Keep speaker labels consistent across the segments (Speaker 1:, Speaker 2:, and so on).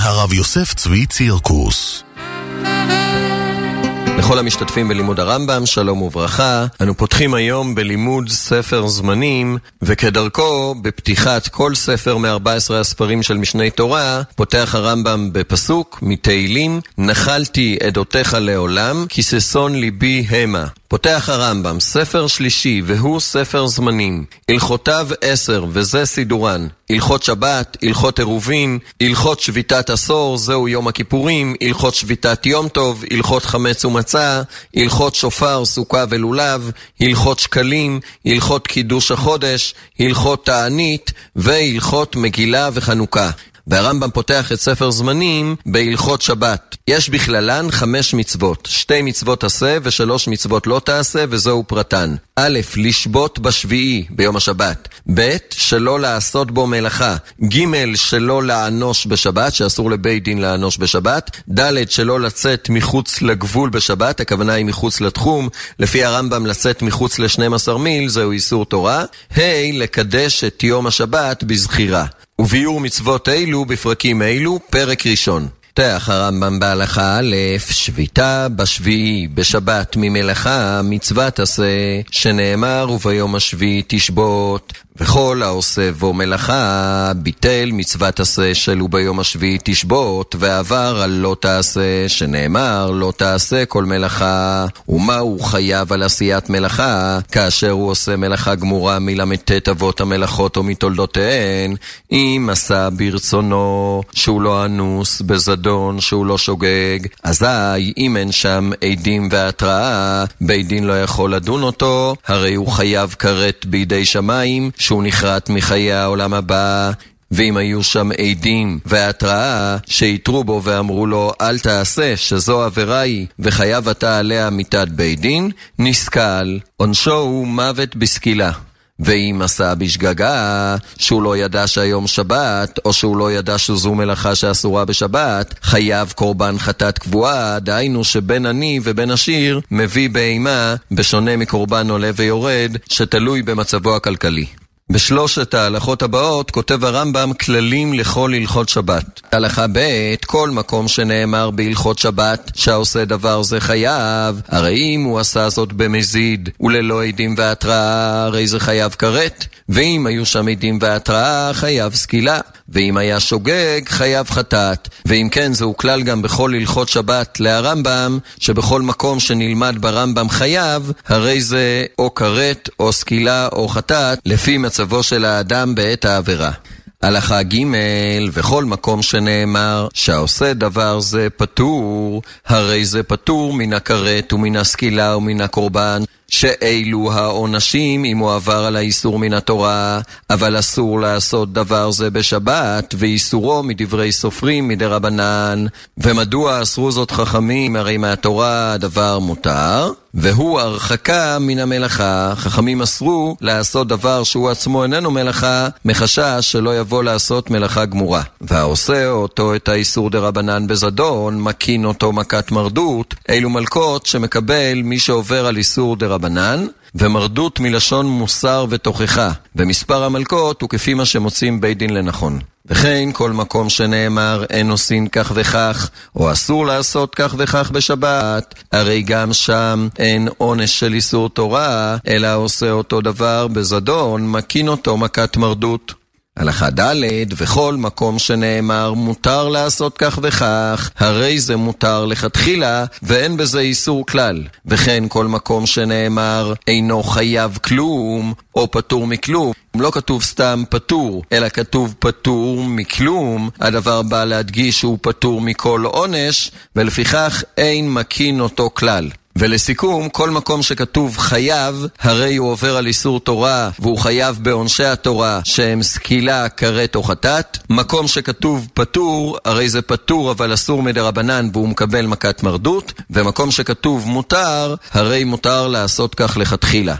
Speaker 1: הרב יוסף צבי צירקוס.
Speaker 2: לכל המשתתפים בלימוד הרמב"ם, שלום וברכה. אנו פותחים היום בלימוד ספר זמנים, וכדרכו, בפתיחת כל ספר מ-14 הספרים של משני תורה, פותח הרמב"ם בפסוק מתהילים, נחלתי עדותיך לעולם, כי ששון ליבי המה. פותח הרמב"ם, ספר שלישי, והוא ספר זמנים. הלכותיו 10, וזה סידורן. הלכות שבת, הלכות עירובין, הלכות שביתת עשור, זהו יום הכיפורים, הלכות שביתת יום טוב, הלכות חמץ ומצה, הלכות שופר, סוכה ולולב, הלכות שקלים, הלכות קידוש החודש, הלכות תענית, והלכות מגילה וחנוכה. והרמב"ם פותח את ספר זמנים בהלכות שבת. יש בכללן 5 מצוות, 2 מצוות עשה ו3 מצוות לא תעשה, וזהו פרטן. א', לשבות בשביעי ביום השבת. ב', שלא לעשות בו מלאכה. ג', שלא לענוש בשבת, שאסור לבית דין לענוש בשבת. ד', שלא לצאת מחוץ לגבול בשבת, הכוונה היא מחוץ לתחום. לפי הרמב"ם לצאת מחוץ ל12 מיל, זהו איסור תורה. ה', לקדש את יום השבת בזכירה. וביור מצוות אילו בפרקים אילו, פרק ראשון. פותח הרמב"ם בהלכה א', שביתה בשביעי בשבת ממלאכה מצוות עשה, שנאמר וביום השביעי תשבות, וכל העושה בו מלאכה ביטל מצוות עשה של וביום השביעי תשבות, ועבר על לא תעשה, שנאמר לא תעשה כל מלאכה. ומה הוא חייב על עשיית מלאכה כאשר הוא עושה מלאכה גמורה מל"ט אבות המלאכות או מתולדותיהן? אם עשה ברצונו, שהוא לא אנוס, בזדון, שהוא לא שוגג, אזי אם אין שם עדים והתראה, בית דין לא יכול לדון אותו, הרי הוא חייב כרת בידי שמיים שהוא נחרט מחיי העולם הבא. ואם היו שם עדים והתראה שיתרו בו ואמרו לו אל תעשה, שזו עבירה היא וחייב אתה עליה מיתת בית דין, נסקל, עונשו הוא מוות בסקילה. ואם עשה בשגגה, שהוא לא ידע שהיום שבת, או שהוא לא ידע שזו מלאכה שאסורה בשבת, חייב קורבן חטאת קבועה, דהיינו שבין עני ובין עשיר מביא בהמה, בשונה מקורבן עולה ויורד, שתלוי במצבו הכלכלי. בשלושת ההלכות הבאות כותב הרמב"ם כללים לכל הלכות שבת. הלכה ב', כל מקום שנאמר בהלכות שבת שהעושה דבר זה חייב, הרי אם הוא עשה זאת במזיד וללא עדים והתראה, הרי זה חייב כרת, ואם היו שם עדים והתראה, חייב סקילה, ואם היה שוגג, חייב חטאת. ואם כן, זהו כלל גם בכל הלכות שבת להרמב"ם, שבכל מקום שנלמד ברמב"ם חייב, הרי זה או כרת או סקילה או חטאת, לפי מצבו של האדם בעת העבירה. הלכה ג', וכל מקום שנאמר שהעושה דבר זה פטור, הרי זה פטור מן הכרת ומן הסקילה ומן הקורבן, שאילו העונשים אם הוא עבר על האיסור מן התורה, אבל אסור לעשות דבר זה בשבת, ואיסורו מדברי סופרים מדרבנן. ומדוע אסרו זאת חכמים? הרי מהתורה הדבר מותר, והוא הרחקה מן המלאכה. חכמים אסרו לעשות דבר שהוא עצמו איננו מלאכה, מחשש שלא יבוא לעשות מלאכה גמורה. והעושה אותו את האיסור דרבנן בזדון, מקין אותו מכת מרדות. אלו מלכות שמקבל מי שעובר על איסור דרבנן, ומרדות מלשון מוסר ותוכחה, ומספר המלכות הוא כפי מה שמוצאים בית דין לנכון. וכן כל מקום שנאמר אין עושים כך וכך, או אסור לעשות כך וכך בשבת, הרי גם שם אין עונש של איסור תורה, אלא עושה אותו דבר בזדון, מקין אותו מכת מרדות. הלכה ד', וכל מקום שנאמר מותר לעשות כך וכך, הרי זה מותר לכתחילה, ואין בזה איסור כלל. וכן כל מקום שנאמר אינו חייב כלום, או פטור מכלום, לא כתוב סתם פטור, אלא כתוב פטור מכלום, הדבר בא להדגיש שהוא פטור מכל עונש, ולפיכך אין מקין אותו כלל. ולסיכום, כל מקום שכתוב חייב, הרי הוא עובר על איסור תורה, והוא חייב בעונשי התורה, שהם סקילה, כרת או חטאת. מקום שכתוב פטור, הרי זה פטור אבל אסור מדרבנן, והוא מקבל מכת מרדות. ומקום שכתוב מותר, הרי מותר לעשות כך לכתחילה.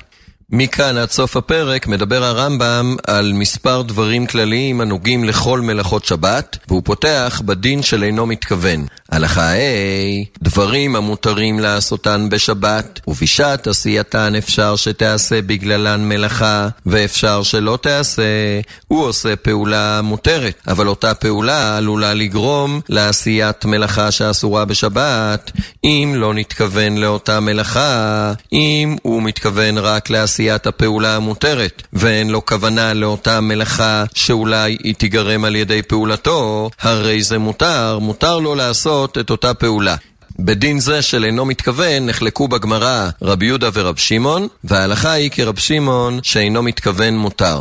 Speaker 2: מכאן עד סוף הפרק מדבר הרמב"ם על מספר דברים כלליים הנוגעים לכל מלאכות שבת, והוא פותח בדין של אינו מתכוון. הלכה A, דברים המותרים לעשותן בשבת, ובשעת עשייתן אפשר שתעשה בגללן מלאכה, ואפשר שלא תעשה. הוא עושה פעולה מותרת, אבל אותה פעולה עלולה לגרום לעשיית מלאכה שאסורה בשבת, אם לא נתכוון לאותה מלאכה. אם הוא מתכוון רק לעשיית הפעולה המותרת, ואין לו כוונה לאותה מלאכה שאולי היא תיגרם על ידי פעולתו, הרי זה מותר לו לעשות את אותה פעולה. בדין זה של אינו מתכוון נחלקו בגמרא רבי יהודה ורב שמעון, וההלכה היא כרב שמעון שאינו מתכוון מותר.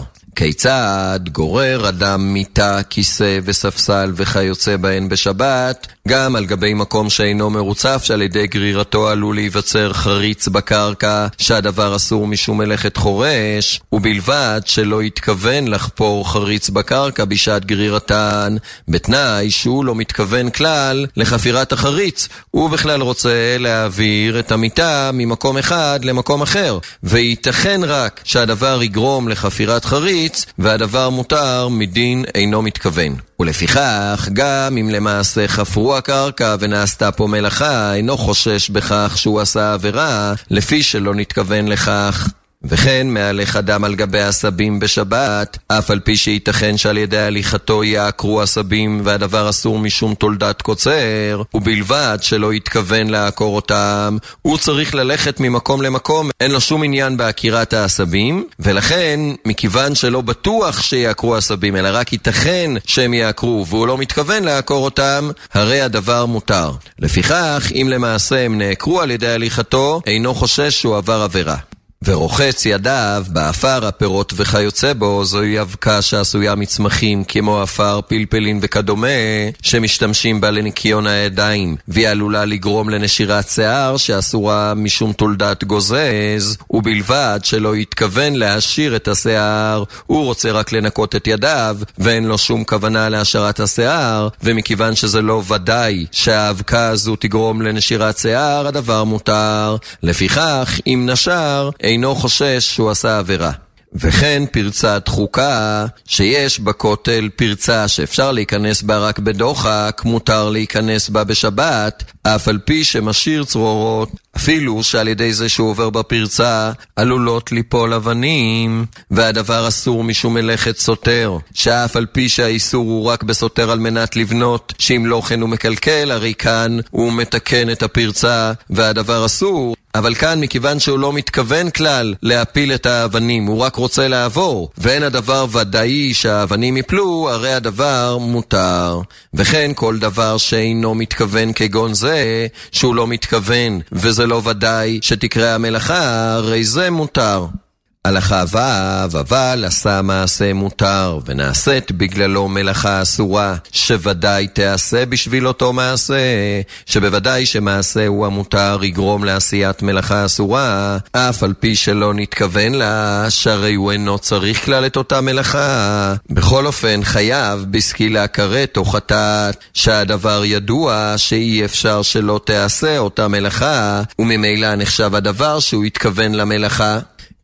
Speaker 2: כיצד גורר אדם מיטה, כיסא וספסל וכיוצא בהן בשבת, גם על גבי מקום שאינו מרוצף שעל ידי גרירתו עלול להיווצר חריץ בקרקע, שהדבר אסור משום מלאכת חורש, ובלבד שלא יתכוון לחפור חריץ בקרקע בשעת גרירתן, בתנאי שהוא לא מתכוון כלל לחפירת החריץ, הוא בכלל רוצה להעביר את המיטה ממקום אחד למקום אחר, וייתכן רק שהדבר יגרום לחפירת חריץ, והדבר מותר מדין אינו מתכוון. ולפיכך, גם אם למעשה חפרו הקרקע ונעשתה פה מלאכה, אינו חושש בכך שהוא עשה עבירה, לפי שלא נתכוון לכך. וכן מהלך אדם על גבי עשבים בשבת, אף על פי שייתכן שעל ידי הליכתו יעקרו עשבים והדבר אסור משום תולדת קוצר, ובלבד שלא יתכוון לעקור אותם, הוא צריך ללכת ממקום למקום, אין לו שום עניין בעקירת העשבים, ולכן מכיוון שלא בטוח שיעקרו עשבים, אלא רק ייתכן שהם יעקרו והוא לא מתכוון לעקור אותם, הרי הדבר מותר. לפיכך, אם למעשה הם נעקרו על ידי הליכתו, אינו חושש שהוא עבר עבירה. ורוחץ ידיו באפר הפירות וכיוצא בו, זוהי אבקה שעשויה מצמחים כמו אפר, פלפלין וכדומה, שמשתמשים בה לניקיון הידיים, והיא עלולה לגרום לנשירת שיער שאסורה משום תולדת גוזז, ובלבד שלא יתכוון להשאיר את השיער, הוא רוצה רק לנקות את ידיו ואין לו שום כוונה להשארת השיער, ומכיוון שזה לא ודאי שהאבקה הזו תגרום לנשירת שיער, הדבר מותר. לפיכך, אם נשר, אינו חושש שהוא עשה עבירה. וכן פרצה דחוקה, שיש בכותל פרצה שאפשר להיכנס בה רק בדוחק, מותר להיכנס בה בשבת, אף על פי שמשאיר צרורות, אפילו שעל ידי זה שהוא עובר בפרצה עלולות ליפול אבנים, והדבר אסור משום מלאכת סותר, שאף על פי שהאיסור הוא רק בסותר על מנת לבנות, שאם לא כן הוא מקלקל, הרי כאן הוא מתקן את הפרצה והדבר אסור. אבל כאן מכיוון שהוא לא מתכוון כלל להפיל את האבנים, הוא רק רוצה לעבור, ואין הדבר ודאי שהאבנים יפלו, הרי הדבר מותר. וכן כל דבר שאינו מתכוון כגון זה, שהוא לא מתכוון וזה לא ודאי שתקרה המלאכה, הרי זה מותר. הלכה ו', אבל עשה מעשה מותר ונעשית בגללו מלאכה אסורה, שוודאי תעשה בשביל אותו מעשה, שבוודאי שמעשה הוא המותר יגרום לעשיית מלאכה אסורה, אף על פי שלא נתכוון לה, שהרי הוא אינו צריך כלל את אותה מלאכה. בכל אופן חייב בסקילה כרת או חטאת, שהדבר ידוע שאי אפשר שלא תעשה אותה מלאכה, וממילא נחשב הדבר שהוא התכוון למלאכה.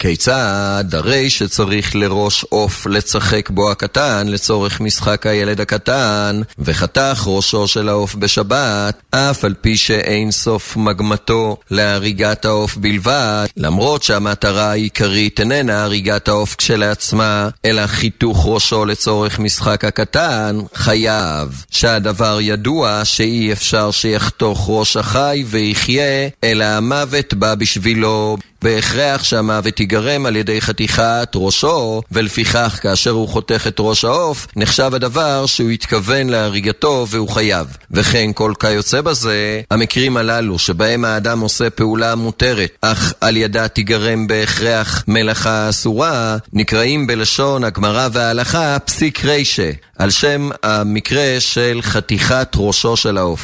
Speaker 2: כיצד? הרי שצריך לראש עוף לצחק בו הקטן לצורך משחק הילד הקטן, וחתך ראשו של העוף בשבת, אף על פי שאין סוף מגמתו להריגת העוף בלבד, למרות שהמטרה העיקרית איננה הריגת העוף כשלעצמה, אלא חיתוך ראשו לצורך משחק הקטן, חייב שהדבר ידוע שאי אפשר שיחתוך ראש החי ויחיה, אלא המוות בא בשבילו, בהכרח שהמוות ייגרם על ידי חתיכת ראשו, ולפיכך כאשר הוא חותך את ראש העוף, נחשב הדבר שהוא התכוון להריגתו והוא חייב. וכן כל כיוצא בזה, המקרים הללו שבהם האדם עושה פעולה מותרת, אך על ידה תיגרם בהכרח מלאכה אסורה, נקראים בלשון הגמרא וההלכה פסיק רישה, על שם המקרה של חתיכת ראשו של העוף.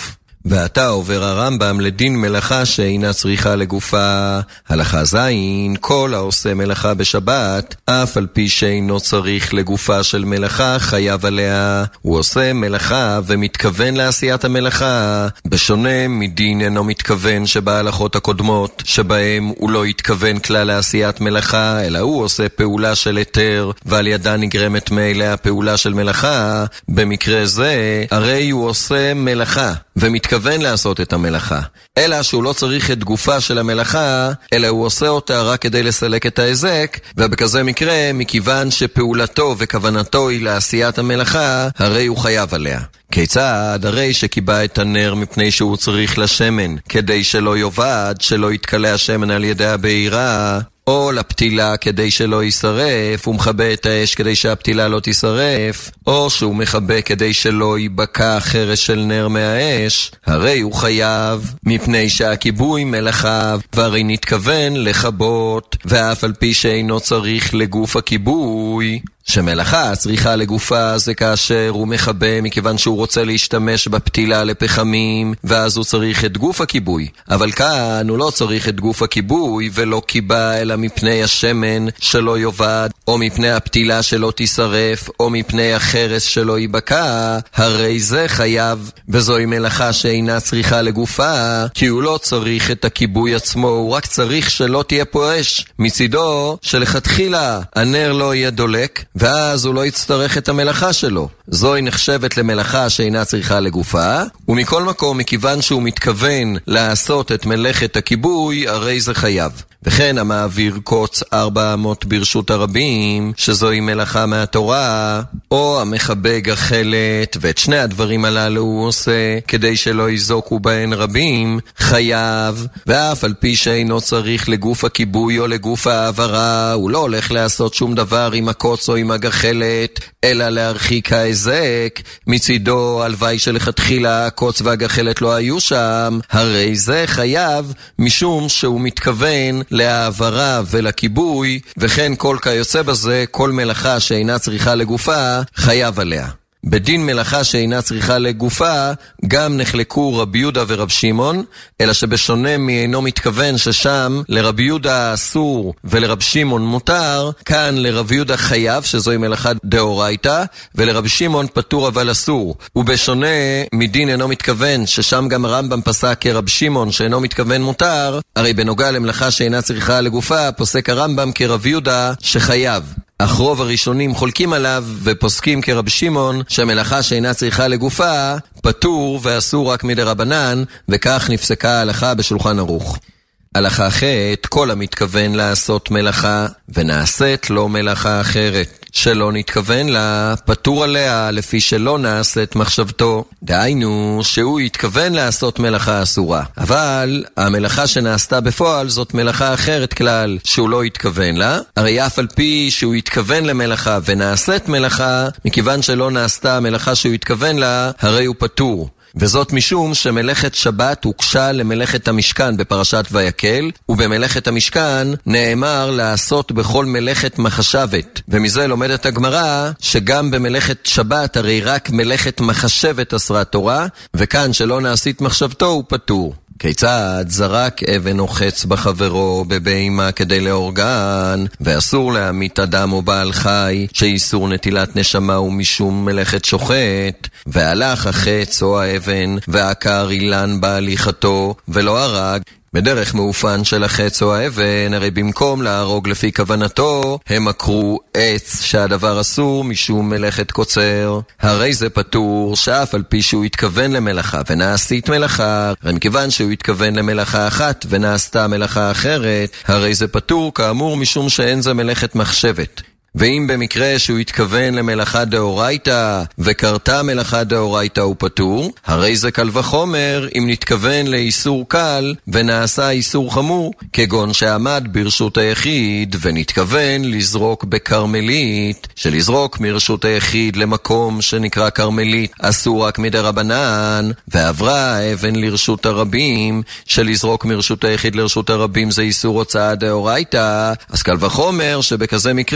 Speaker 2: ועתה עובר הרמב"ם לדין מלאכה שאינה צריכה לגופה. הלכה זין, כל העושה מלאכה בשבת, אף על פי שאינו צריך לגופה של מלאכה, חייב עליה. הוא עושה מלאכה ומתכוון לעשיית המלאכה, בשונה מדין אינו מתכוון שבהלכות הקודמות, שבהם הוא לא התכוון כלל לעשיית מלאכה, אלא הוא עושה פעולה של היתר, ועל ידה נגרמת מאליה הפעולה של מלאכה. במקרה זה, הרי הוא עושה מלאכה ומתכוון לעשות את המלאכה, אלא שהוא לא צריך את גופה של המלאכה, אלא הוא עושה אותה רק כדי לסלק את ההזק, ובכזה מקרה, מכיוון שפעולתו וכוונתו היא לעשיית המלאכה, הרי הוא חייב עליה. כיצד? הרי שקיבע את הנר מפני שהוא צריך לשמן, כדי שלא יובד, שלא יתקלה השמן על ידי הבעירה, או לפתילה כדי שלא יישרף, הוא מכבה את האש כדי שהפתילה לא תישרף, או שהוא מכבה כדי שלא ייבקע חרש של נר מהאש, הרי הוא חייב, מפני שהכיבוי מלאכה, והרי נתכוון לכבות, ואף על פי שאינו צריך לגוף הכיבוי. שמלאכה צריכה לגופה זה כאשר הוא מכבה מכיוון שהוא רוצה להשתמש בפתילה לפחמים, ואז הוא צריך את גוף הכיבוי. אבל כאן הוא לא צריך את גוף הכיבוי ולא קיבה, אלא מפני השמן שלא יובד, או מפני הפתילה שלא תישרף, או מפני החרס שלא ייבקע, הרי זה חייב, וזוהי מלאכה שאינה צריכה לגופה, כי הוא לא צריך את הכיבוי עצמו, הוא רק צריך שלא תהיה פה אש מצידו, שלכתחילה הנר לא יהיה דולק, ואז הוא לא יצטרך את המלאכה שלו. זוהי נחשבת למלאכה שאינה צריכה לגופה, ומכל מקום, מכיוון שהוא מתכוון לעשות את מלאכת הכיבוי, הרי זה חייב. וכן המעביר קוץ 400 ברשות הרבים, שזוהי מלאכה מהתורה, או המכבה גחלת, ואת שני הדברים הללו הוא עושה כדי שלא יזוקו בהן רבים, חייב, ואף על פי שאינו צריך לגוף הכיבוי או לגוף העברה, הוא לא הולך לעשות שום דבר עם הקוץ או עם הגחלת, אלא להרחיק ההזק, מצידו הלוואי שלכתחילה הקוץ והגחלת לא היו שם, הרי זה חייב, משום שהוא מתכוון להעברה ולכיבוי, וכן כל כיוצא בזה, כל מלאכה שאינה צריכה לגופה, חייב עליה. בדין מלאכה שאינה צריכה לגופה, גם נחלקו רבי יהודה ורב שמעון, אלא שבשונה מאינו מתכוון ששם לרבי יהודה אסור ולרב שמעון מותר, כאן לרבי יהודה חייב, שזוהי מלאכה דאורייתא, ולרב שמעון פטור אבל אסור. ובשונה מדין אינו מתכוון, ששם גם הרמב"ם פסק כרב שמעון שאינו מתכוון מותר, הרי בנוגע למלאכה שאינה צריכה לגופה, פוסק הרמב"ם כרב יהודה שחייב. אך רוב הראשונים חולקים עליו ופוסקים כרב שמעון שהמלאכה שאינה צריכה לגופה פטור ואסור רק מדרבנן, וכך נפסקה ההלכה בשולחן ערוך. הלכה ח' כל המתכוון לעשות מלאכה ונעשית לו מלאכה אחרת שלא נתכוון לה, פטור עליה לפי שלא נעשית מחשבתו. דהיינו שהוא התכוון לעשות מלאכה אסורה, אבל המלאכה שנעשתה בפועל זאת מלאכה אחרת כלל שהוא לא התכוון לה, הרי אף על פי שהוא התכוון למלאכה ונעשית מלאכה, מכיוון שלא נעשתה המלאכה שהוא התכוון לה, הרי הוא פטור. וזאת משום שמלאכת שבת הוקשה למלאכת המשכן בפרשת ויקל, ובמלאכת המשכן נאמר לעשות בכל מלאכת מחשבת. ומזה לומדת הגמרא שגם במלאכת שבת הרי רק מלאכת מחשבת אסרה תורה, וכאן שלא נעשית מחשבתו הוא פטור. כיצד? זרק אבן או חץ בחברו בבהמה כדי להורגן, ואסור להמית אדם או בעל חי, שאיסור נטילת נשמה הוא משום מלאכת שוחט, והלך החץ או האבן והעקר אילן בהליכתו ולא הרג. בדרך מאופן של החץ או האבן, הרי במקום להרוג לפי כוונתו, הם עקרו עץ שהדבר אסור משום מלאכת קוצר. הרי זה פטור שאף על פי שהוא התכוון למלאכה ונעשית מלאכה, הרי מכיוון שהוא התכוון למלאכה אחת ונעשתה מלאכה אחרת, הרי זה פטור כאמור משום שאין זה מלאכת מחשבת. ואם במקרה שהוא התכוון למלאכה דאורייתא וקרתה מלאכה דאורייתא הוא פטור, הרי זה קל וחומר אם נתכוון לאיסור קל ונעשה איסור חמור, כגון שעמד ברשות היחיד ונתכוון לזרוק בקרמלית, שלזרוק מרשות היחיד למקום שנקרא קרמלית אסור רק מדרבנן, ועברה האבן לרשות הרבים, שלזרוק מרשות היחיד לרשות הרבים זה איסור הוצאה דאורייתא, אז קל וחומר שבכזה מקרה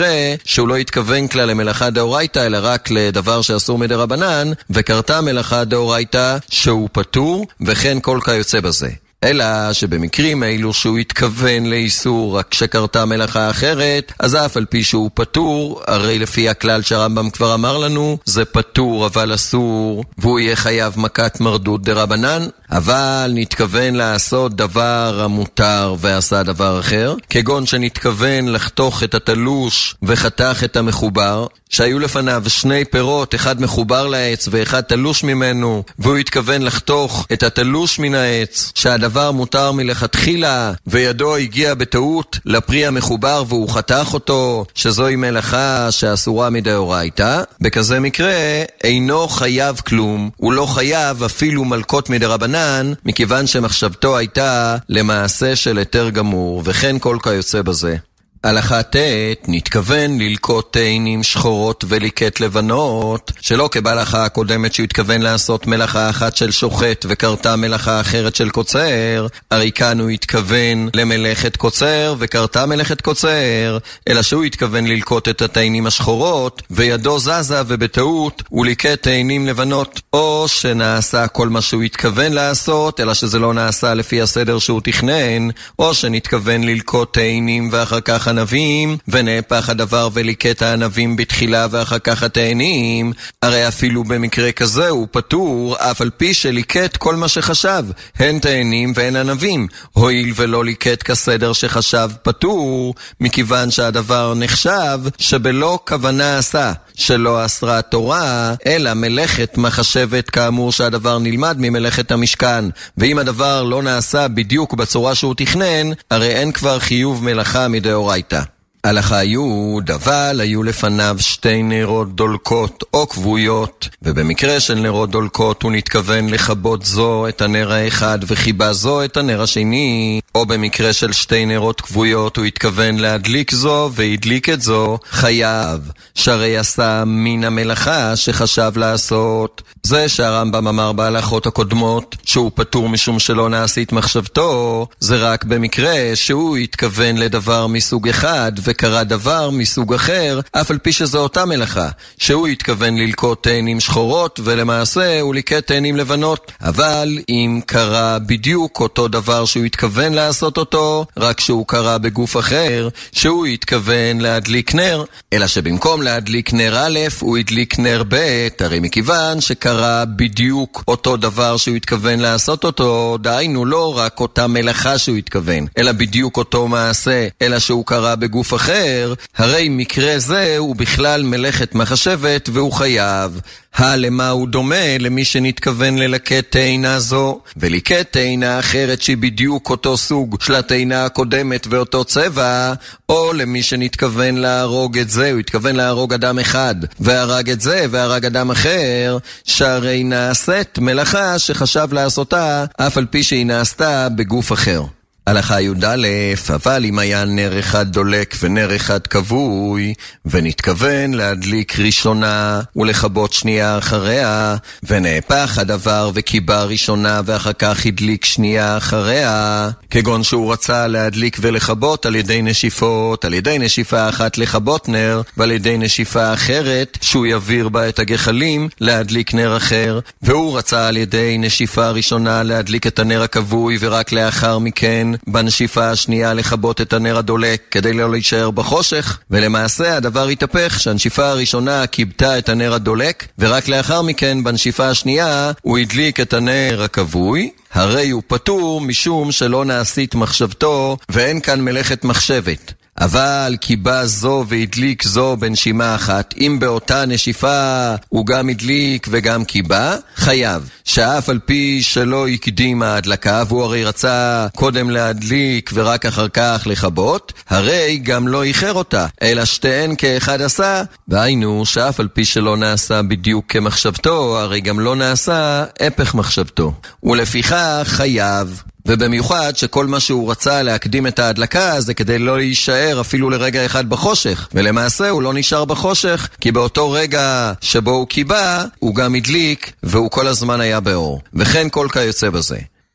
Speaker 2: שהוא לא התכוון כלל למלאכה דאורייתא, אלא רק לדבר שאסור מדרבנן, וקרתה מלאכה דאורייתא שהוא פטור, וכן כל כיוצא בזה. אלא שבמקרים האלו שהוא התכוון לאיסור רק שקרתה מלאכה אחרת, אז אף על פי שהוא פטור, הרי לפי הכלל שהרמב"ם כבר אמר לנו, זה פטור אבל אסור, והוא יהיה חייב מכת מרדות דרבנן. אבל נתכוון לעשות דבר המותר ועשה דבר אחר, כגון שנתכוון לחתוך את התלוש וחתך את המחובר, שהיו לפניו שני פירות, אחד מחובר לעץ ואחד תלוש ממנו, והוא התכוון לחתוך את התלוש מן העץ, שהדבר מותר מלכתחילה, וידו הגיע בטעות לפרי המחובר והוא חתך אותו, שזוהי מלאכה שאסורה מדאורייתא. בכזה מקרה אינו חייב כלום, הוא לא חייב אפילו מלכות מדרבנן, מכיוון שמחשבתו הייתה למעשה של היתר גמור, וכן כל כיוצא בזה. הלכה ט' נתכוון ללקוט תאנים שחורות וליקט לבנות, שלא כבהלכה הקודמת שהוא התכוון לעשות מלאכה אחת של שוחט וקרתה מלאכה אחרת של קוצר, הרי כאן הוא התכוון למלאכת קוצר וקרתה מלאכת קוצר, אלא שהוא התכוון ללקוט את התאנים השחורות וידו זזה ובטעות הוא ליקט תאנים לבנות, או שנעשה כל מה שהוא התכוון לעשות אלא שזה לא נעשה לפי הסדר שהוא תכנן, או שנתכוון ללקוט תאנים ואחר כך ענבים, ונהפך הדבר וליקט הענבים בתחילה ואחר כך התאנים, הרי אפילו במקרה כזה הוא פטור, אף על פי שליקט כל מה שחשב, הן תאנים והן ענבים, הועיל ולא ליקט כסדר שחשב פטור, מכיוון שהדבר נחשב שבלא כוונה עשה, שלא אסרה תורה, אלא מלאכת מחשבת, כאמור שהדבר נלמד ממלאכת המשכן, ואם הדבר לא נעשה בדיוק בצורה שהוא תכנן, הרי אין כבר חיוב מלאכה מדאורייתא. הלכה י' אבל היו לפניו שתי נרות דולקות או כבויות, ובמקרה של נרות דולקות הוא נתכוון לכבות זו את הנר האחד וחיבה זו את הנר השני, או במקרה של שתי נרות כבויות הוא התכוון להדליק זו והדליק את זו, חייב, שהרי עשה מן המלאכה שחשב לעשות. זה שהרמב"ם אמר בהלכות הקודמות שהוא פטור משום שלא נעשית מחשבתו, זה רק במקרה שהוא התכוון לדבר מסוג אחד וקרה דבר מסוג אחר, אף על פי שזו אותה מלאכה, שהוא התכוון ללקוט תאנים שחורות ולמעשה הוא ליקט תאנים לבנות. אבל אם קרה בדיוק אותו דבר שהוא התכוון לעשות אותו, רק שהוא קרה בגוף אחר, שהוא התכוון להדליק נר, אלא שבמקום להדליק נר א' הוא הדליק נר ב', הרי מכיוון שקרה בדיוק אותו דבר שהוא התכוון לעשות אותו, דהיינו לא רק אותה מלאכה שהוא התכוון, אלא בדיוק אותו מעשה, אלא שהוא קרה בגוף אחר, הרי מקרה זה הוא בכלל מלאכת מחשבת והוא חייב. למה הוא דומה? למי שנתכוון ללקט תאנה זו וליקט תאנה אחרת שהיא בדיוק אותו סוג של התאנה הקודמת ואותו צבע, או למי שנתכוון להרוג את זה, הוא התכוון להרוג אדם אחד והרג את זה והרג אדם אחר, שהרי נעשית מלאכה שחשב לעשותה אף על פי שהיא נעשתה בגוף אחר. הלכה י' אבל אם היה נר אחד דולק ונר אחד כבוי, ונתכוון להדליק ראשונה ולכבות שנייה אחריה, ונהפך הדבר וקיבה ראשונה ואחר כך הדליק שנייה אחריה, כגון שהוא רצה להדליק ולכבות על ידי נשיפות, על ידי נשיפה אחת לכבות נר, ועל ידי נשיפה אחרת שהוא יביר בה את הגחלים להדליק נר אחר, והוא רצה על ידי נשיפה ראשונה להדליק את הנר הכבוי ורק לאחר מכן בנשיפה השנייה לכבות את הנר הדולק כדי לא להישאר בחושך, ולמעשה הדבר התהפך שהנשיפה הראשונה קיבתה את הנר הדולק ורק לאחר מכן בנשיפה השנייה הוא הדליק את הנר הכבוי, הרי הוא פטור משום שלא נעשית מחשבתו ואין כאן מלאכת מחשבת. אבל קיבה זו והדליק זו בנשימה אחת, אם באותה נשיפה הוא גם הדליק וגם קיבה, חייב, שאף על פי שלא הקדים ההדלקה, והוא הרי רצה קודם להדליק ורק אחר כך לכבות, הרי גם לא איחר אותה, אלא שתיהן כאחד עשה, והיינו שאף על פי שלא נעשה בדיוק כמחשבתו, הרי גם לא נעשה הפך מחשבתו, ולפיכך חייב. ובמיוחד שכל מה שהוא רצה להקדים את ההדלקה זה כדי לא להישאר אפילו לרגע אחד בחושך, ולמעשה הוא לא נשאר בחושך כי באותו רגע שבו הוא קיבה הוא גם הדליק והוא כל הזמן היה באור, וכן כל כיוצא בזה.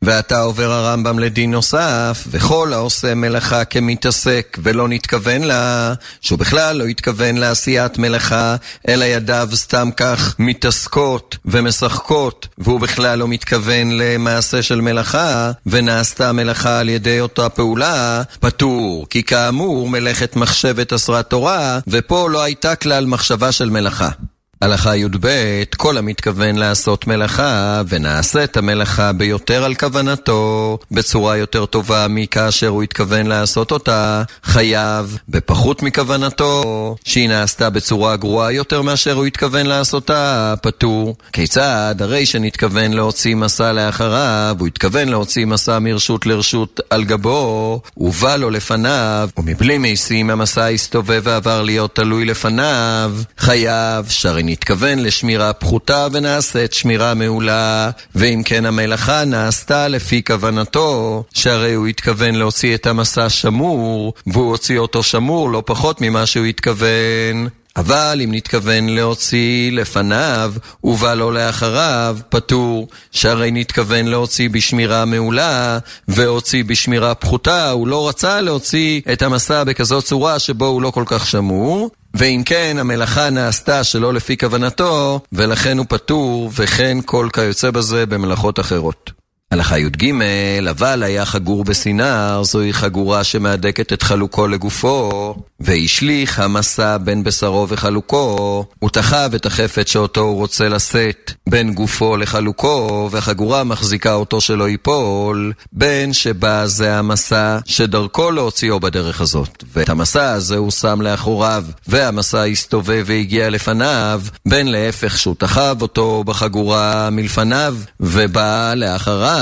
Speaker 2: ועתה עובר הרמב"ם לדין נוסף, וכל העושה מלאכה כמתעסק ולא נתכוון לה, שהוא בכלל לא התכוון לעשיית מלאכה, אלא ידיו סתם כך מתעסקות ומשחקות, והוא בכלל לא מתכוון למעשה של מלאכה, ונעשתה מלאכה על ידי אותה פעולה, פטור, כי כאמור מלאכת מחשבת אסרת תורה, ופה לא הייתה כלל מחשבה של מלאכה. הלכה י"ב, כל המתכוון לעשות מלאכה ונעשה את המלאכה ביותר על כוונתו, בצורה יותר טובה מכאשר הוא התכוון לעשות אותה, חייב בפחות מכוונתו, שהיא נעשתה בצורה גרועה יותר מאשר הוא התכוון לעשותה, פטור. כיצד? הרי שנתכוון להוציא מסע לאחריו, הוא התכוון להוציא מסע מרשות לרשות על גבו, ובא לו לפניו, ומבלי משים המסע הסתובב ועבר להיות תלוי לפניו, חייב, שרי נתכוון לשמירה פחותה ונעשית שמירה מעולה, ואם כן המלאכה נעשתה לפי כוונתו, שהרי הוא התכוון להוציא את המסע שמור, והוא הוציא אותו שמור לא פחות ממה שהוא התכוון. אבל אם נתכוון להוציא לפניו ובא לו לאחריו, פטור, שהרי נתכוון להוציא בשמירה מעולה והוציא בשמירה פחותה, הוא לא רצה להוציא את המסע בכזאת צורה שבו הוא לא כל כך שמור, ואם כן המלאכה נעשתה שלא לפי כוונתו, ולכן הוא פטור, וכן כל כיוצא בזה במלאכות אחרות. הלכה י"ג, אבל היה חגור בסינר, זוהי חגורה שמהדקת את חלוקו לגופו, והשליך המסע בין בשרו וחלוקו, הוא תחב את החפץ שאותו הוא רוצה לשאת בין גופו לחלוקו, והחגורה מחזיקה אותו שלא ייפול, בין שבא זה המסע שדרכו להוציאו בדרך הזאת, ואת המסע הזה הוא שם לאחוריו, והמסע הסתובב והגיע לפניו, בין להפך שהוא תחב אותו בחגורה מלפניו ובא לאחריו,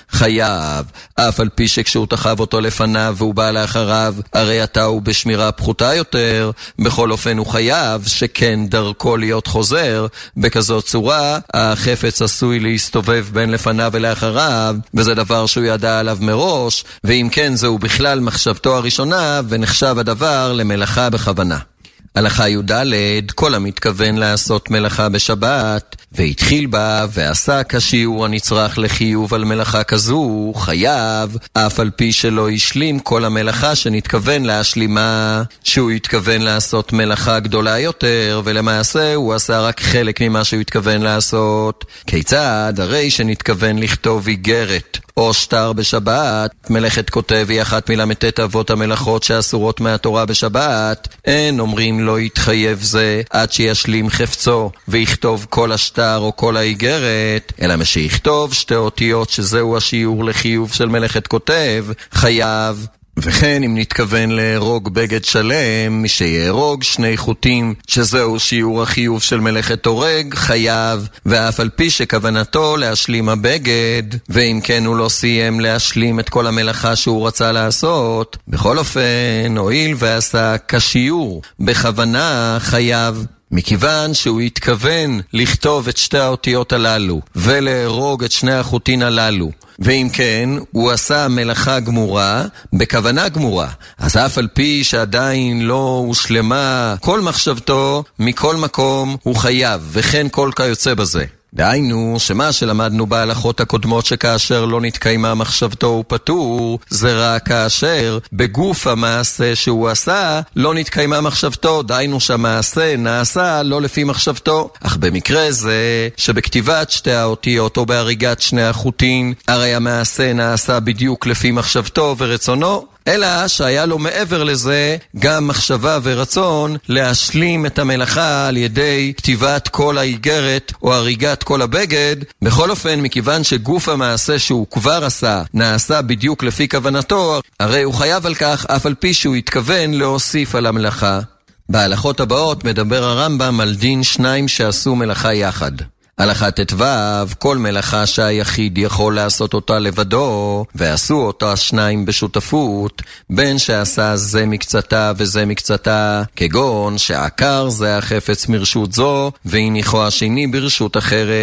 Speaker 2: חייב, אף על פי שכשהוא תחב אותו לפניו והוא בא לאחריו, הרי אתה הוא בשמירה פחותה יותר, בכל אופן הוא חייב שכן דרכו להיות חוזר, בכזאת צורה החפץ עשוי להסתובב בין לפניו ולאחריו, וזה דבר שהוא ידע עליו מראש, ואם כן זהו בכלל מחשבתו הראשונה, ונחשב הדבר למלאכה בכוונה. הלכה י"ד, כל המתכוון לעשות מלאכה בשבת, והתחיל בה ועשה כשיעור הנצרך לחיוב על מלאכה כזו, חייב, אף על פי שלא השלים כל המלאכה שנתכוון להשלימה, שהוא התכוון לעשות מלאכה גדולה יותר, ולמעשה הוא עשה רק חלק ממה שהוא התכוון לעשות. כיצד? הרי שנתכוון לכתוב איגרת או שטר בשבת, מלאכת כותב היא אחת מל"ט אבות המלאכות שאסורות מהתורה בשבת, אין אומרים לא יתחייב זה עד שישלים חפצו ויכתוב כל השטר או כל האיגרת, אלא משיכתוב שתי אותיות שזהו השיעור לחיוב של מלאכת כותב, חייב. וכן אם נתכוון להרוג בגד שלם, מי שיהרוג שני חוטים שזהו שיעור החיוב של מלאכת הורג, חייב, ואף על פי שכוונתו להשלים הבגד, ואם כן הוא לא סיים להשלים את כל המלאכה שהוא רצה לעשות, בכל אופן הועיל ועשה כשיעור בכוונה, חייב. מכיוון שהוא התכוון לכתוב את שתי האותיות הללו ולהרוג את שני החוטין הללו, ואם כן הוא עשה מלאכה גמורה בכוונה גמורה, אז אף על פי שעדיין לא הושלמה כל מחשבתו, מכל מקום הוא חייב, וכן כל כיוצא בזה. דהיינו שמה שלמדנו בהלכות הקודמות שכאשר לא נתקיימה מחשבתו הוא פטור, זה רק כאשר בגוף המעשה שהוא עשה לא נתקיימה מחשבתו, דהיינו שהמעשה נעשה לא לפי מחשבתו. אך במקרה זה שבכתיבת שתי האותיות או בהריגת שני החוטין, הרי המעשה נעשה בדיוק לפי מחשבתו ורצונו, אלא שהיה לו מעבר לזה גם מחשבה ורצון להשלים את המלאכה על ידי כתיבת כל האיגרת או הריגת כל הבגד. בכל אופן, מכיוון שגוף המעשה שהוא כבר עשה נעשה בדיוק לפי כוונתו, הרי הוא חייב על כך אף על פי שהוא התכוון להוסיף על המלאכה. בהלכות הבאות מדבר הרמב"ם על דין שניים שעשו מלאכה יחד. הלכה ט"ו, כל מלאכה שהיחיד יכול לעשות אותה לבדו, ועשו אותה שניים בשותפות, בין שעשה זה מקצתה וזה מקצתה, כגון שעקר זה החפץ מרשות זו, והניחו השני ברשות אחרת,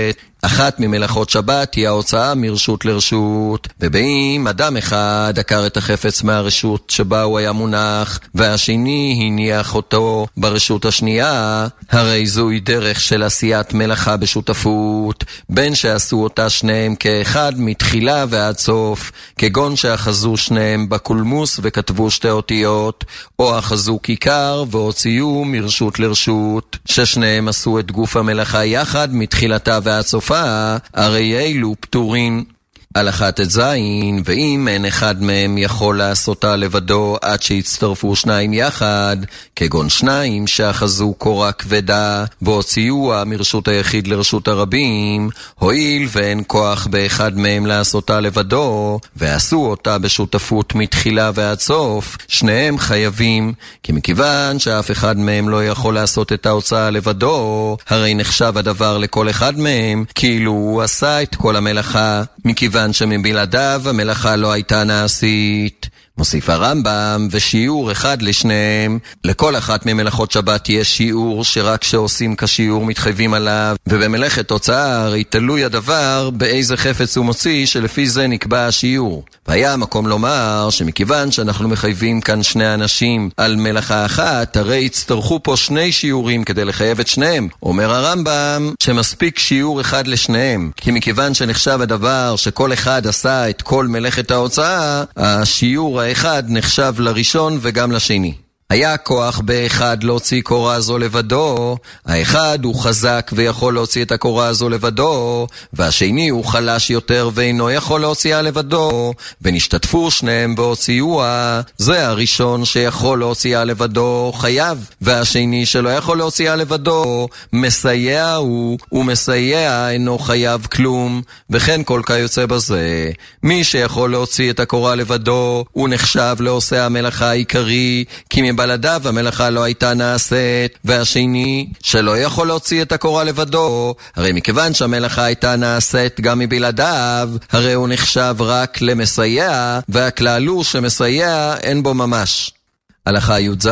Speaker 2: אחת ממלאכות שבת היא ההוצאה מרשות לרשות, ובאם אדם אחד עקר את החפץ מהרשות שבה הוא היה מונח, והשני הניח אותו ברשות השנייה, הרי זוהי דרך של עשיית מלאכה בשותפות, בין שעשו אותה שניהם כאחד מתחילה ועד סוף, כגון שאחזו שניהם בקולמוס וכתבו שתי אותיות, או אחזו כיכר והוציאו מרשות לרשות, ששניהם עשו את גוף המלאכה יחד מתחילתה ועד סופה, הרי אלו פטורים. הלכת את זין, ואם אין אחד מהם יכול לעשותה לבדו עד שיצטרפו שניים יחד, כגון שניים שאחזו קורה כבדה והוציאוה מרשות היחיד לרשות הרבים, הועיל ואין כוח באחד מהם לעשותה לבדו, ועשו אותה בשותפות מתחילה ועד סוף, שניהם חייבים, כי מכיוון שאף אחד מהם לא יכול לעשות את ההוצאה לבדו, הרי נחשב הדבר לכל אחד מהם, כאילו הוא עשה את כל המלאכה, מכיוון שמבלעדיו המלאכה לא הייתה נעשית. מוסיף הרמב"ם, ושיעור אחד לשניהם, לכל אחת ממלאכות שבת יש שיעור שרק שעושים כשיעור מתחייבים עליו, ובמלאכת הוצאה הרי תלוי הדבר באיזה חפץ הוא מוציא, שלפי זה נקבע השיעור. והיה מקום לומר שמכיוון שאנחנו מחייבים כאן שני אנשים על מלאכה אחת, הרי יצטרכו פה שני שיעורים כדי לחייב את שניהם. אומר הרמב"ם שמספיק שיעור אחד לשניהם, כי מכיוון שנחשב הדבר שכל אחד עשה את כל מלאכת ההוצאה, השיעור האחד נחשב לראשון וגם לשני. היה כוח באחד להוציא קורה זו לבדו, האחד הוא חזק ויכול להוציא את הקורה זו לבדו, והשני הוא חלש יותר ואינו יכול להוציאה לבדו, ונשתתפו שניהם והוציאוה, זה הראשון שיכול להוציאה לבדו חייב, והשני שלא יכול להוציאה לבדו מסייע הוא, ומסייע אינו חייב כלום, וכן כל כיוצא בזה. מי שיכול להוציא את הקורה לבדו הוא נחשב לעושה המלאכה העיקרי, כי מבלעדיו המלאכה לא הייתה נעשית, והשני שלא יכול להוציא את הקורה לבדו, הרי מכיוון שהמלאכה הייתה נעשית גם מבלעדיו, הרי הוא נחשב רק למסייע, והכלל הוא שמסייע אין בו ממש. הלכה י"ז,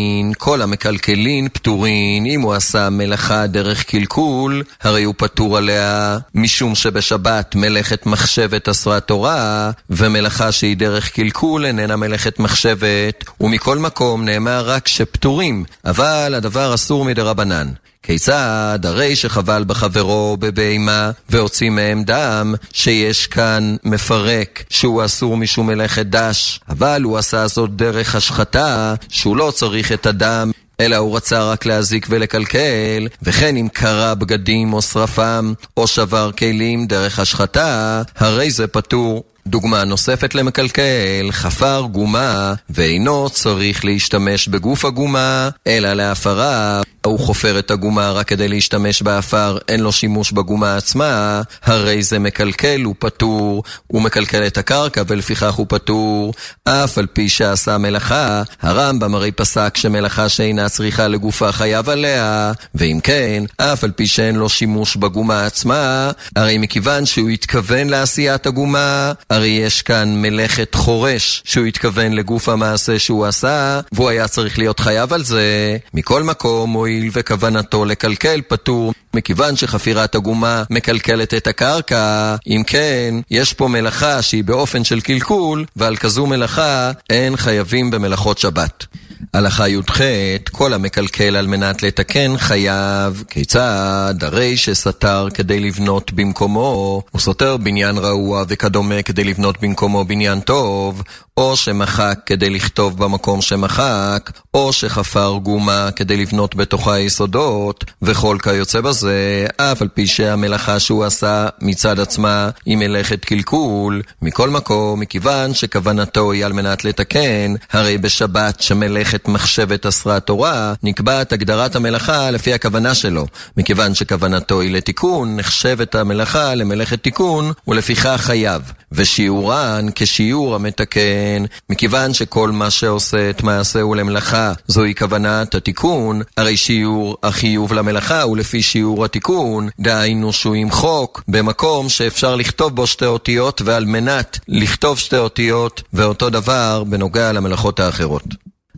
Speaker 2: כל המקלקלין פטורין, אם הוא עשה מלאכה דרך קלקול, הרי הוא פטור עליה, משום שבשבת מלאכת מחשבת אסרה תורה, ומלאכה שהיא דרך קלקול איננה מלאכת מחשבת, ומכל מקום נאמר רק שפטורים, אבל הדבר אסור מדרבנן. כיצד? הרי שחבל בחברו בבהמה והוציא מהם דם, שיש כאן מפרק שהוא אסור משום מלאכת דש, אבל הוא עשה זאת דרך השחתה, שהוא לא צריך את הדם, אלא הוא רצה רק להזיק ולקלקל, וכן אם קרא בגדים או שרפם או שבר כלים דרך השחתה, הרי זה פטור. דוגמה נוספת למקלקל, חפר גומה ואינו צריך להשתמש בגוף הגומה אלא להפרה, הוא חופר את הגומה רק כדי להשתמש באפר, אין לו שימוש בגומה עצמה, הרי זה מקלקל, הוא פטור, הוא מקלקל את הקרקע ולפיכך הוא פטור, אף על פי שעשה מלאכה. הרמב"ם הרי פסק שמלאכה שאינה צריכה לגופה חייב עליה, ואם כן, אף על פי שאין לו שימוש בגומה עצמה, הרי מכיוון שהוא התכוון לעשיית הגומה, הרי יש כאן מלאכת חורש שהוא התכוון לגוף המעשה שהוא עשה, והוא היה צריך להיות חייב על זה. מכל מקום מועיל וכוונתו לקלקל פטור, מכיוון שחפירת הגומה מקלקלת את הקרקע. אם כן, יש פה מלאכה שהיא באופן של קלקול, ועל כזו מלאכה אין חייבים במלאכות שבת. הלכה י"ח, כל המקלקל על מנת לתקן חייב. כיצד? הרי שסתר כדי לבנות במקומו, הוא סותר בניין רעוע וכדומה כדי לבנות במקומו בניין טוב, או שמחק כדי לכתוב במקום שמחק, או שחפר גומה כדי לבנות בתוכה יסודות, וכל כיוצא בזה, אף על פי שהמלאכה שהוא עשה מצד עצמה היא מלאכת קלקול. מכל מקום, מכיוון שכוונתו היא על מנת לתקן, הרי בשבת שמלאכת מחשבת אסרה תורה, נקבעת הגדרת המלאכה לפי הכוונה שלו. מכיוון שכוונתו היא לתיקון, נחשבת המלאכה למלאכת תיקון, ולפיכך חייב. ושיעורן כשיעור המתקן, מכיוון שכל מה שעושה את מעשהו למלאכה זוהי כוונת התיקון, הרי שיעור החיוב למלאכה הוא לפי שיעור התיקון, דהיינו שהוא ימחוק במקום שאפשר לכתוב בו שתי אותיות, ועל מנת לכתוב שתי אותיות, ואותו דבר בנוגע למלאכות האחרות.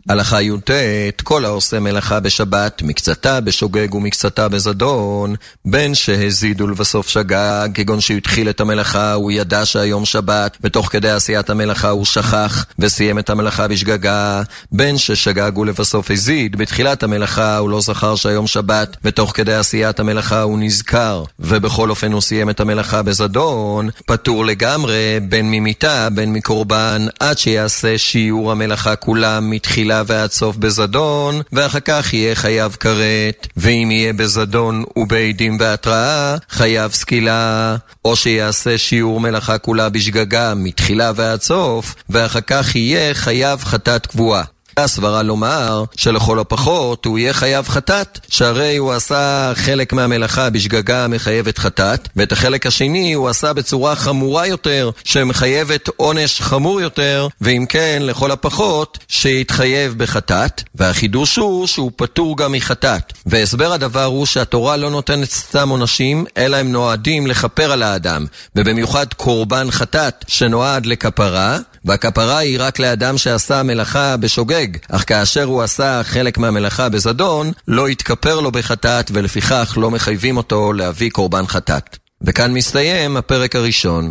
Speaker 2: הלכה י"ט, כל העושה מלאכה בשבת, מקצתה בשוגג ומקצתה בזדון, בין שהזיד ולבסוף שגג, כגון שהוא התחיל את המלאכה, הוא ידע שהיום שבת, ותוך כדי עשיית המלאכה הוא שכח, וסיים את המלאכה בשגגה, בין ששגג ולבסוף הזיד, בתחילת המלאכה הוא לא זכר שהיום שבת, ותוך כדי עשיית המלאכה הוא נזכר, ובכל אופן הוא סיים את המלאכה בזדון, פטור לגמרי, בין ממיתה, בין מקורבן, עד שיעשה שיעור המלאכה כולה מתחילה ועד סוף בזדון, ואחר כך יהיה חייב כרת, ואם יהיה בזדון ובעדים והתראה, חייב סקילה, או שיעשה שיעור מלאכה כולה בשגגה מתחילה ועד סוף, ואחר כך יהיה חייב חטאת קבועה. הסברה לומר שלכל הפחות הוא יהיה חייב חטאת, שהרי הוא עשה חלק מהמלאכה בשגגה מחייבת חטאת, ואת החלק השני הוא עשה בצורה חמורה יותר שמחייבת עונש חמור יותר, ואם כן לכל הפחות שיתחייב בחטאת, והחידוש הוא שהוא פטור גם מחטאת. והסבר הדבר הוא שהתורה לא נותנת סתם עונשים, אלא הם נועדים לכפר על האדם, ובמיוחד קורבן חטאת שנועד לכפרה, והכפרה היא רק לאדם שעשה מלאכה בשוגג, אך כאשר הוא עשה חלק מהמלאכה בזדון, לא יתכפר לו בחטאת, ולפיכך לא מחייבים אותו להביא קורבן חטאת. וכאן מסתיים הפרק הראשון.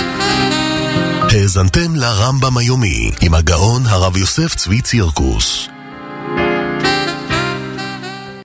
Speaker 1: האזנתם לרמב"ם היומי עם הגאון הרב יוסף צבי צירקוס.